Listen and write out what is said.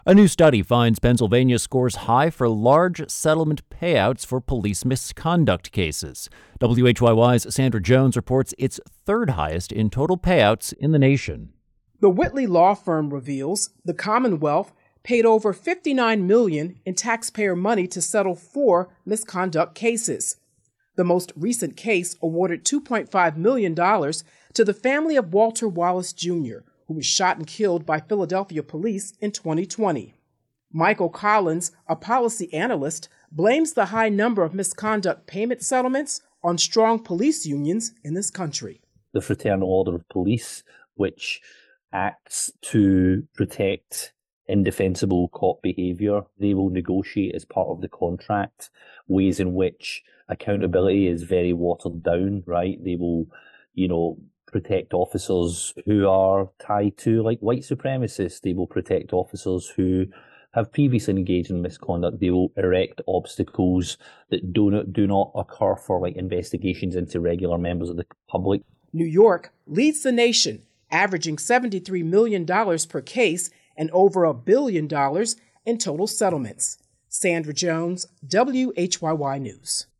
A new study finds Pennsylvania scores high for large settlement payouts for police misconduct cases. WHYY's Sandra Jones reports it's third highest in total payouts in the nation. The Whitley law firm reveals the Commonwealth paid over $59 million in taxpayer money to settle 4 misconduct cases. The most recent case awarded $2.5 million to the family of Walter Wallace Jr., who was shot and killed by Philadelphia police in 2020. Michael Collins, a policy analyst, blames the high number of misconduct payment settlements on strong police unions in this country. The Fraternal Order of Police, which acts to protect indefensible cop behaviour, they will negotiate as part of the contract ways in which accountability is very watered down, right? They will, protect officers who are tied to like white supremacists. They will protect officers who have previously engaged in misconduct. They will erect obstacles that do not occur for like investigations into regular members of the public. New York leads the nation, averaging $73 million per case and over $1 billion in total settlements. Sandra Jones, WHYY News.